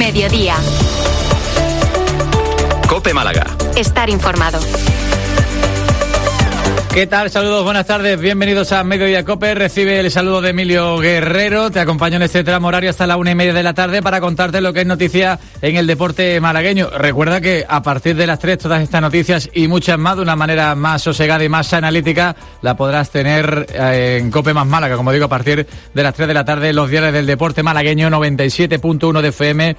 Mediodía. COPE Málaga. Estar informado. ¿Qué tal? Saludos, buenas tardes, bienvenidos a Mediodía COPE. Recibe el saludo de Emilio Guerrero. Te acompaño en este tramo horario hasta la 1:30 de la tarde para contarte lo que es noticia en el deporte malagueño. Recuerda que a partir de las 3 todas estas noticias y muchas más de una manera más sosegada y más analítica la podrás tener en COPE más Málaga, como digo, a partir de las 3 de la tarde, los diarios del deporte malagueño, 97.1 de FM,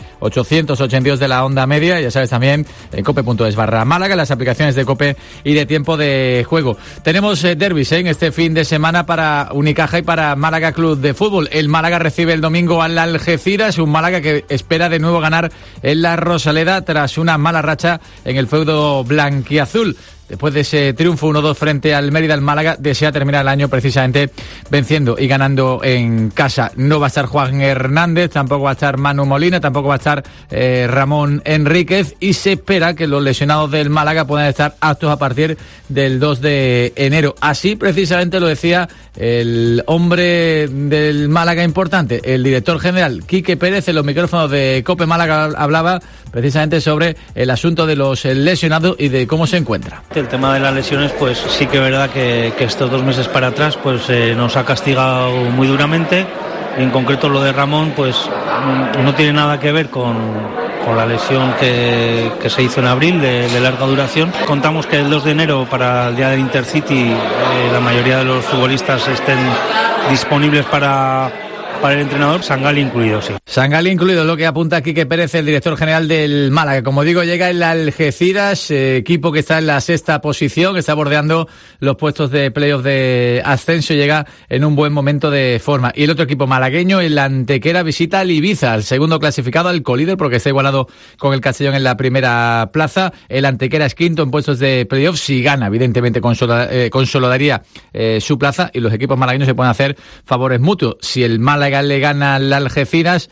882 de la onda media, ya sabes también en cope.es/Málaga, las aplicaciones de COPE y de tiempo de juego. Tenemos derbis en este fin de semana para Unicaja y para Málaga Club de Fútbol. El Málaga recibe el domingo al Algeciras, un Málaga que espera de nuevo ganar en la Rosaleda tras una mala racha en el feudo blanquiazul. Después de ese triunfo 1-2 frente al Mérida, el Málaga desea terminar el año precisamente venciendo y ganando en casa. No va a estar Juan Hernández, tampoco va a estar Manu Molina, tampoco va a estar Ramón Enríquez, y se espera que los lesionados del Málaga puedan estar aptos a partir del 2 de enero. Así precisamente lo decía el hombre del Málaga importante, el director general Quique Pérez, en los micrófonos de COPE Málaga. Hablaba precisamente sobre el asunto de los lesionados y de cómo se encuentra. El tema de las lesiones, pues sí que es verdad que estos 2 meses para atrás pues nos ha castigado muy duramente. En concreto lo de Ramón pues no tiene nada que ver con la lesión que se hizo en abril de larga duración. Contamos que el 2 de enero, para el día del Intercity, la mayoría de los futbolistas estén disponibles para el entrenador, Sangali incluido, sí. Sangali incluido, lo que apunta Quique Pérez, el director general del Málaga. Como digo, llega el Algeciras, equipo que está en la 6ª posición, que está bordeando los puestos de playoff de ascenso, llega en un buen momento de forma. Y el otro equipo malagueño, el Antequera, visita al Ibiza, al segundo clasificado, al colíder, porque está igualado con el Castellón en la primera plaza. El Antequera es quinto en puestos de playoff. Si gana, evidentemente consolidaría su plaza, y los equipos malagueños se pueden hacer favores mutuos. Si el Málaga le gana al Algeciras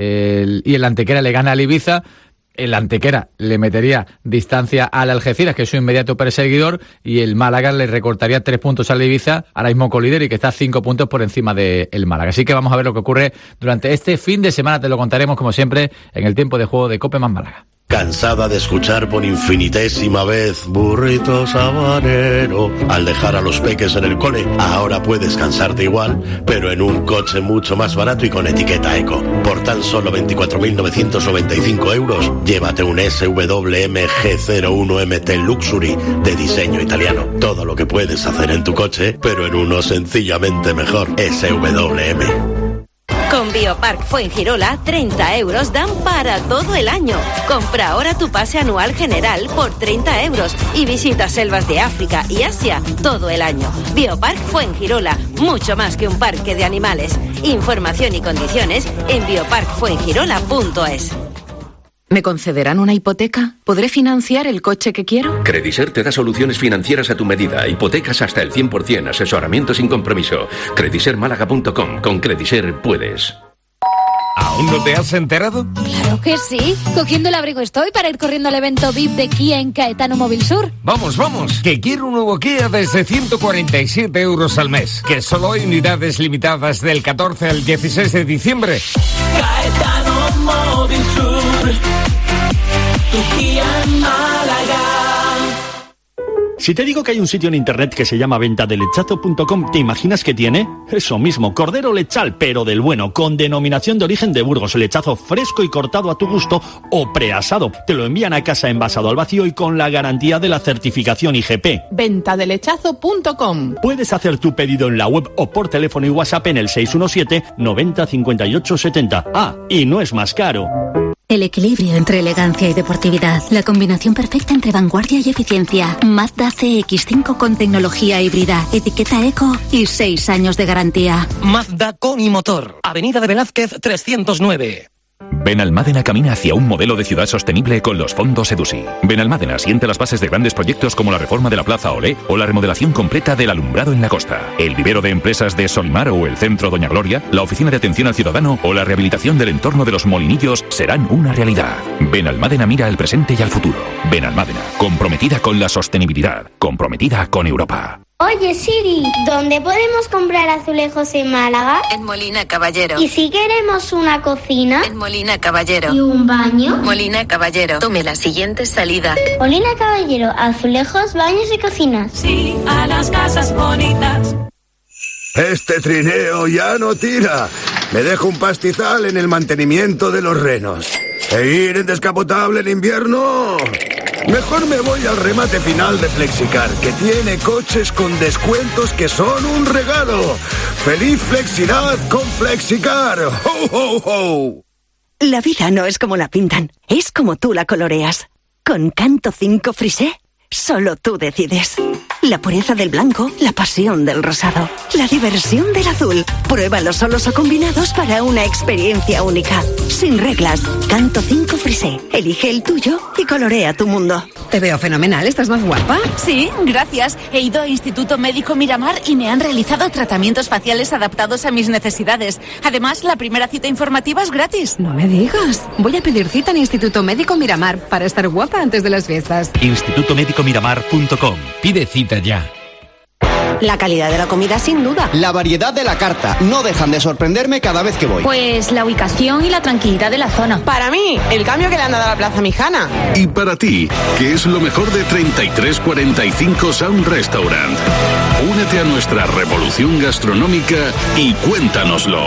y el Antequera le gana al Ibiza, el Antequera le metería distancia al Algeciras, que es su inmediato perseguidor, y el Málaga le recortaría 3 puntos al Ibiza, ahora mismo colíder, y que está 5 puntos por encima del Málaga. Así que vamos a ver lo que ocurre durante este fin de semana. Te lo contaremos, como siempre, en el tiempo de juego de COPE más Málaga. ¿Cansada de escuchar por infinitésima vez burrito sabanero al dejar a los peques en el cole? Ahora puedes cansarte igual, pero en un coche mucho más barato y con etiqueta eco. Por tan solo 24.995 euros, llévate un SWM G01 MT Luxury de diseño italiano. Todo lo que puedes hacer en tu coche, pero en uno sencillamente mejor. SWM. Con Biopark Fuengirola, 30 euros dan para todo el año. Compra ahora tu pase anual general por 30 euros y visita selvas de África y Asia todo el año. Biopark Fuengirola, mucho más que un parque de animales. Información y condiciones en bioparkfuengirola.es. ¿Me concederán una hipoteca? ¿Podré financiar el coche que quiero? Crediser te da soluciones financieras a tu medida, hipotecas hasta el 100%, asesoramiento sin compromiso. Credisermálaga.com. Con Crediser puedes. ¿Aún no te has enterado? Claro que sí. Cogiendo el abrigo estoy para ir corriendo al evento VIP de Kia en Caetano Móvil Sur. Vamos, que quiero un nuevo Kia desde 147 euros al mes. Que solo hay unidades limitadas del 14 al 16 de diciembre. Caetano Móvil Sur, tu Kia en Málaga. Si te digo que hay un sitio en internet que se llama ventadelechazo.com, ¿te imaginas que tiene? Eso mismo, cordero lechal, pero del bueno, con denominación de origen de Burgos, lechazo fresco y cortado a tu gusto o preasado. Te lo envían a casa envasado al vacío y con la garantía de la certificación IGP. Ventadelechazo.com. Puedes hacer tu pedido en la web o por teléfono y WhatsApp en el 617 90 58 70. Ah, y no es más caro. El equilibrio entre elegancia y deportividad. La combinación perfecta entre vanguardia y eficiencia. Mazda CX-5 con tecnología híbrida, etiqueta eco y 6 años de garantía. Mazda con y motor. Avenida de Velázquez 309. Benalmádena camina hacia un modelo de ciudad sostenible con los fondos EDUSI. Benalmádena siente las bases de grandes proyectos como la reforma de la Plaza Olé o la remodelación completa del alumbrado en la costa, el vivero de empresas de Solimar o el Centro Doña Gloria, la oficina de atención al ciudadano o la rehabilitación del entorno de los Molinillos serán una realidad. Benalmádena mira al presente y al futuro. Benalmádena, comprometida con la sostenibilidad, comprometida con Europa. Oye Siri, ¿dónde podemos comprar azulejos en Málaga? En Molina Caballero. ¿Y si queremos una cocina? En Molina Caballero. ¿Y un baño? Molina Caballero. Tome la siguiente salida. Molina Caballero, azulejos, baños y cocinas. Sí, a las casas bonitas. Este trineo ya no tira. Me dejo un pastizal en el mantenimiento de los renos. ¿E ir en descapotable en invierno? Mejor me voy al remate final de Flexicar, que tiene coches con descuentos que son un regalo. ¡Feliz Flexidad con Flexicar! ¡Ho, ho, ho! La vida no es como la pintan, es como tú la coloreas. Con Canto 5 Frisé, solo tú decides. La pureza del blanco, la pasión del rosado, la diversión del azul. Pruébalos solos o combinados para una experiencia única. Sin reglas, Canto 5 Frisé. Elige el tuyo y colorea tu mundo. Te veo fenomenal, ¿estás más guapa? Sí, gracias. He ido a Instituto Médico Miramar y me han realizado tratamientos faciales adaptados a mis necesidades. Además, la primera cita informativa es gratis. No me digas. Voy a pedir cita en Instituto Médico Miramar para estar guapa antes de las fiestas. institutomedicomiramar.com. Pide cita ya. La calidad de la comida, sin duda. La variedad de la carta. No dejan de sorprenderme cada vez que voy. Pues la ubicación y la tranquilidad de la zona. Para mí, el cambio que le han dado a la Plaza Mijana. Y para ti, ¿qué es lo mejor de 3345 Sound Restaurant? Únete a nuestra revolución gastronómica y cuéntanoslo.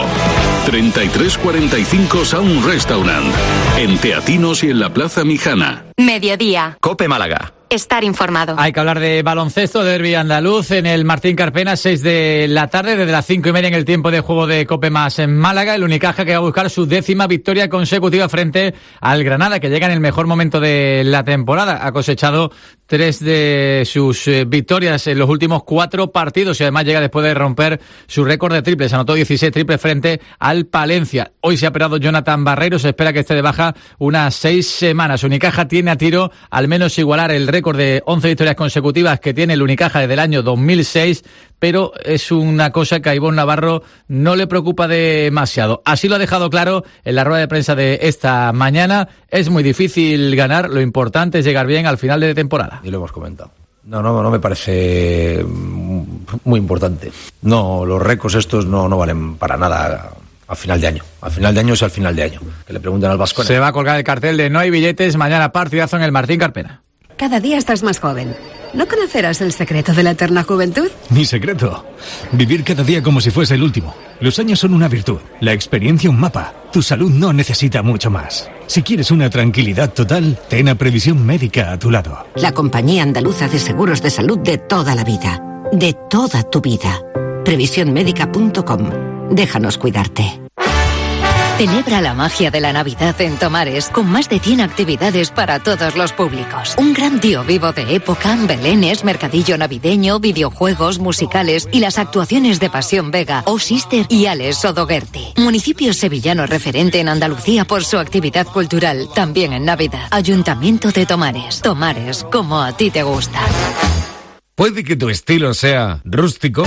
3345 Sound Restaurant. En Teatinos y en la Plaza Mijana. Mediodía. COPE Málaga. Estar informado. Hay que hablar de baloncesto, derbi andaluz en el Martín Carpena, 6 de la tarde, desde las 5:30 en el tiempo de juego de Cope Más en Málaga. El Unicaja que va a buscar su 10ª victoria consecutiva frente al Granada, que llega en el mejor momento de la temporada. Ha cosechado 3 de sus victorias en los últimos 4 partidos y además llega después de romper su récord de triples. Anotó 16 triples frente al Palencia. Hoy se ha operado Jonathan Barreiro, se espera que esté de baja unas 6 semanas. Unicaja tiene a tiro al menos igualar el récord de 11 victorias consecutivas que tiene el Unicaja desde el año 2006, pero es una cosa que a Ivonne Navarro no le preocupa demasiado. Así lo ha dejado claro en la rueda de prensa de esta mañana. Es muy difícil ganar, lo importante es llegar bien al final de temporada. Y lo hemos comentado. No me parece muy importante. No, los récords estos no valen para nada a final de año. A final de año es al final de año. Que le pregunten al Baskonia. Se va a colgar el cartel de no hay billetes, mañana partidazo en el Martín Carpena. Cada día estás más joven. ¿No conocerás el secreto de la eterna juventud? Mi secreto. Vivir cada día como si fuese el último. Los años son una virtud, la experiencia un mapa. Tu salud no necesita mucho más. Si quieres una tranquilidad total, ten a Previsión Médica a tu lado. La compañía andaluza de seguros de salud de toda la vida. De toda tu vida. Previsiónmédica.com. Déjanos cuidarte. Celebra la magia de la Navidad en Tomares con más de 100 actividades para todos los públicos. Un gran tío vivo de época, belenes, mercadillo navideño, videojuegos, musicales y las actuaciones de Pasión Vega, O Sister y Alex Odoguerti. Municipio sevillano referente en Andalucía por su actividad cultural, también en Navidad. Ayuntamiento de Tomares. Tomares, como a ti te gusta. Puede que tu estilo sea rústico,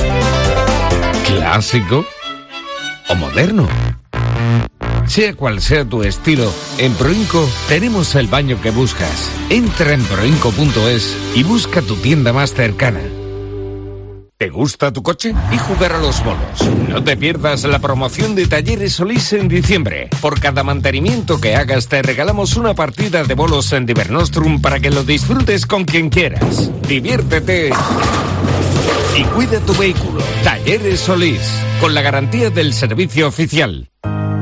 clásico o moderno. Sea cual sea tu estilo, en Proinco tenemos el baño que buscas. Entra en proinco.es y busca tu tienda más cercana. ¿Te gusta tu coche? Y jugar a los bolos. No te pierdas la promoción de Talleres Solís en diciembre. Por cada mantenimiento que hagas te regalamos una partida de bolos en Divernostrum para que lo disfrutes con quien quieras. Diviértete y cuida tu vehículo. Talleres Solís, con la garantía del servicio oficial.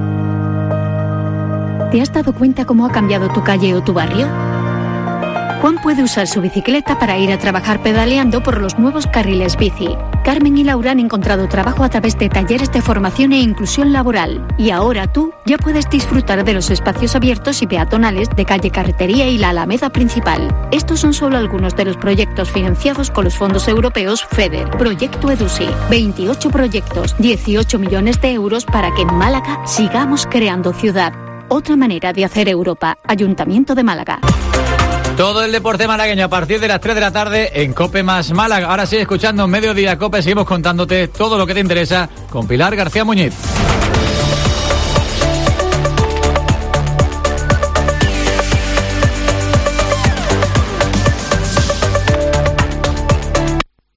¿Te has dado cuenta cómo ha cambiado tu calle o tu barrio? Juan puede usar su bicicleta para ir a trabajar pedaleando por los nuevos carriles bici. Carmen y Laura han encontrado trabajo a través de talleres de formación e inclusión laboral. Y ahora tú ya puedes disfrutar de los espacios abiertos y peatonales de calle Carretería y la Alameda Principal. Estos son solo algunos de los proyectos financiados con los fondos europeos FEDER. Proyecto EDUSI. 28 proyectos, 18 millones de euros para que en Málaga sigamos creando ciudad. Otra manera de hacer Europa. Ayuntamiento de Málaga. Todo el deporte malagueño a partir de las 3 de la tarde en Cope Más Málaga. Ahora sí, escuchando Mediodía Cope, seguimos contándote todo lo que te interesa con Pilar García Muñiz.